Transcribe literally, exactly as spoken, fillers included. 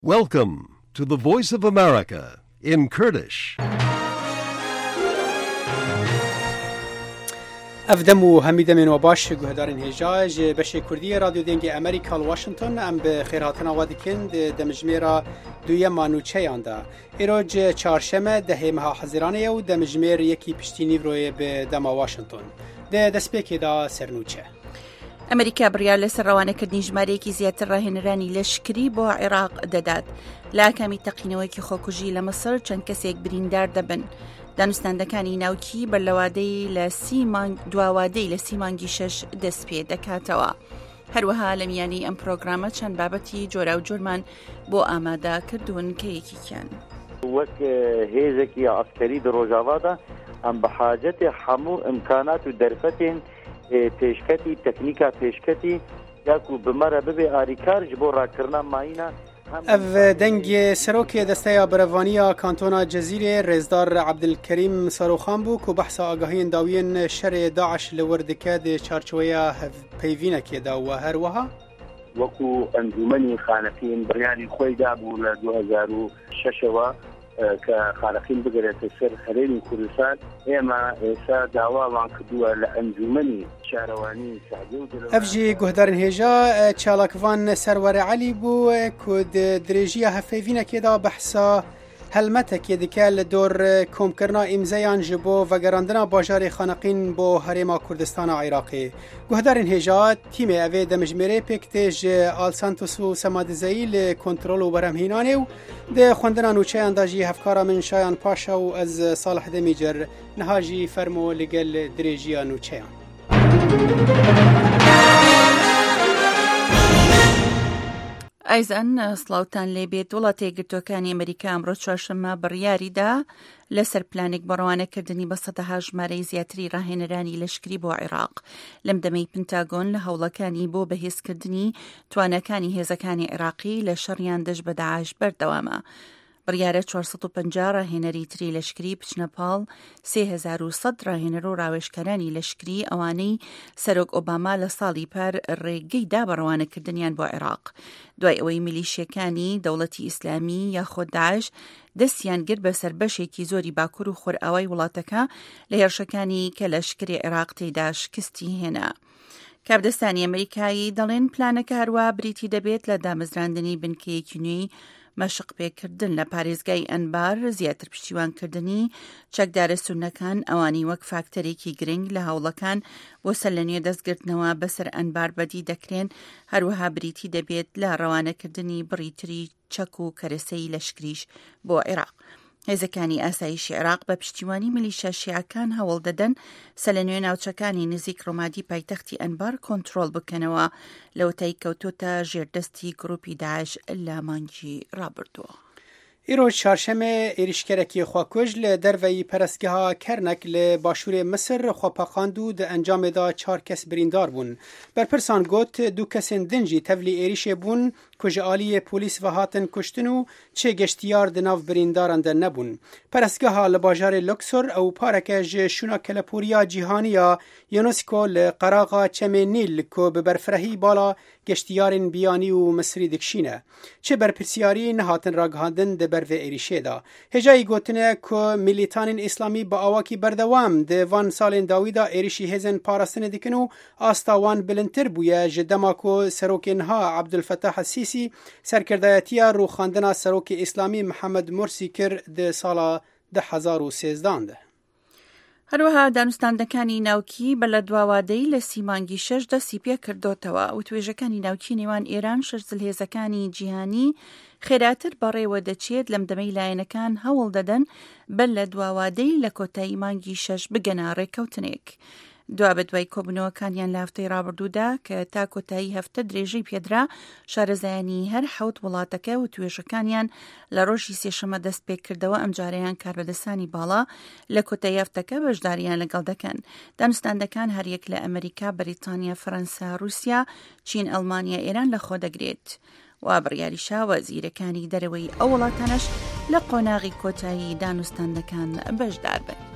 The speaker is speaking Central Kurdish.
Welcome to the Voice of America in Kurdish. افدمو همیده من و باش گهدارین هجاج بشه کردی رادیو دنگ امریکا واشنطن ام به خیراتنا وادکند دمجمیرا دوی مانوچه یاندا ایروج چهارشنبه ده ماه حزیرانه و دمجمیر یکی پشتینی روی به دما واشنطن ده دسپیکی دا سرنوچه ئەمریکا بڕیار لەسەر ڕەوانەکردنی ژمارەیەکی زیاتر ڕاهێنەرانی لەشکری بۆ عێراق دەدات. لە ئاکامی تەقینەوەیەکی خۆکوژی لە مەسر چەند کەسێک بریندار دەبن. دانوستاندەکانی ناوکی بەرلەوادەی لە سی مانگ دواوادەی لە سی مانگی شەش دەست پێ دەکاتەوە. هەروەها لە میانی ئەم پرۆگرامە چەند بابەتی جۆرا و جۆرمان بۆ ئامادە کردوون کە یەکیکیان. وەک هێزێکی عەسکەری لە ڕۆژاوادا ئەم بە حاجەتی هەموو ئیمکانات و دەرفەتێن پێشکەتی تەکنیکا پێشکەتی یاکو بمەرە ببێ ئاریکار ji بۆ ڕاکردنا ماینە ev dengê serokê desteya birevaniya kantona Cezîrê Rêzdar Ebdilkerîm Saroxan bû ku behsa agahiyên dawiyên şerê Daeş li wir dike di çarçoveya hevpeyvînekê de we her wiha وەکو ئەنجومەنی خانەقین بڕیاری خۆی دابوو لە دوو هەزار و شەشەوە کە خانەقین بگرێتە سەر هەرێمی کوردستان ئێمە ئێستا داوامان کردووە لە ئەنجومەنی شارەوانی سعدی و ev jî guhdarên hêja çalakvan Serwere Elî bû ku di dirêjiya hevpeyvînekê da behsa helmetekê dike li dor komkirina îmzeyan ji bo vegerandina bajarê xaneqîn bo herêma Kurdistana Iraqê. Guhdarên hêja tîmê evê demijmêrê pêk tê ji Alsantos û Semadizeyî li kontrol û berhemhînanê û di xwendina nûçeyan da jî hevkara min Şayan Paşa û ez Salih Demîcer niha jî fermo li gel dirêjiya nûçeyan. ئایزان سڵاوتان لێبێت وڵات یەکگرتووەکانی ئەمریکا ئەمڕۆ چوارشەممە بڕیاریدا لەسەر پلانێک بۆ ڕەوانەکردنی بە سەدەها ژمارەی زیاتری ڕاهێنەرانی لەشکری بۆ عێراق لەم دەمەی پنتاگۆن لە هەوڵەکانی بۆ بەهێزکردنی توانەکانی هێزەکانی عێراقی لە شەڕیان دەست بە داعش بەردەوامە. بڕیارە چوارسەد و پەنجا ڕاهێنەری تری لەشکری بچنە پاڵ سێ هەزار و سەد ڕاهێنەر و ڕاوێژکارانی لەشکری ئەوانەی سەرۆک ئۆباما لە ساڵی پار ڕێگەیدا بە ڕەوانەکردنیان بۆ عێراق دوای ئەوەی میلیشیەکانی دەوڵەتی ئیسلامی یاخۆ داعش دەستیان گرت بە سەربەشێکی زۆری باکوور و خۆرئاوای وڵاتەکە لە هێرشەکانی کە لەشکری عێراق تێدا شکستی هێنا. کابدەستانی ئەمریکایی دەڵێن پلانەکە هەروە بریتی دەبێت لە دامەزراندنی بنکەیەکی نوێی مەشق پێکردن لە پارێزگای ئەنبار زیاتر پشتیوانکردنی چەکدارە سونەکان ئەوانی وەک فاکتەرێکی گرنگ لە هەوڵەکان بۆ سەر لە نوێ دەستگرتنەوە بەسەر ئەنبار بەدی دەکرێن هەروەها بریتی دەبێت لە ڕەوانەکردنی بڕیتری چەک و کەرەسەی لەشکریش بۆ عێراق. هێزەکانی ئاسایشی عێراق بە پشتیوانی میلیشیا شیعەکان هەوڵ دەدەن سەر لە نوێ ناوچەکانی نزیک ڕۆمادی پایتەختی ئەنبار کۆنتڕۆڵ بکەنەوە لەوتەی کەوتۆتە ژێردەستی گروپی داعش لە مانگی ڕابردووە. ئیرۆژ چهارشەمێ ێریشکەرێکی خواکوژ لە دەرڤەی پەرستگەها کەرنەک لە باشوورێ مسر خواپەقاند و دە ئەنجامێدا چار کەس بریندار بوون. بەرپرسان گوت دوو کەسên din jî tevlî êrişê bûn ku ji aliyê polîs ve hatin kuştin û çê geştiyar di nav birîndaran de nebûn. Perestgeha li bajarê Luxor ew pareke ji şûna keleporiya cîhaniya UNESCO li qeraxa Çemê Nîl ku bi berfirehî bala geştiyarên biyanî û Misrî dikişîne. Çê berpirsiyarî nehatin ragihandin di ber vê êrişê da. Hêjayî gotine ku milîtanên îslamî bi awakî berdewam di van salên dawî da êrişî hêzên parastinê dikin û asta wan bilindtir bûye ji dema ku serokên ha Abdulfetah Sîsî سەرکردایەتیە ڕووخاندنا سەرۆکی ئیسلامی محەممەد مورسی کرد di ساڵا ده هەزار و سێزدان de. هەروەها دانوستاندەکانی ناوکی بە لە دواوادەی لە سیمانگی شەش دەستی پێ کردوتەوە و توێژەکانی ناوکی نێوان ئێران شش جلهێزەکانی جیهانی خێراتر بەڕێوە دەچێت لەم دەمەی لایەنەکان هەوڵ دەدەن بە لە دواوادەی لە کۆتایی مانگی شەش بگەنە ڕێکەوتنێک. دوا بە دوای کۆبنەوەکانیان لە هەفتەی ڕابردوودا کە تا کۆتایی هەفتە درێژەی پێدرا شارەزایانی هەر حەوت وڵاتەکە و توێژەکانیان لە ڕۆژی سێشەمە دەست پێکردەوە ئەمجارەیان کاربەدەستانی باڵا لە کۆتایی هەفتەکە بەشداریان لەگەڵ دەکەن. دانوستاندەکان هەریەک لە ئەمریکا، بەریتانیا، فەرەنسا، رووسیا، چین، ئەڵمانیا، ئێران لە خۆ دەگرێت. و بڕیاریشا وەزیرەکانی دەرەوەی ئەو وڵاتانەش لە قۆناغی کۆتایی دانوستاندەکان بەشدار بن.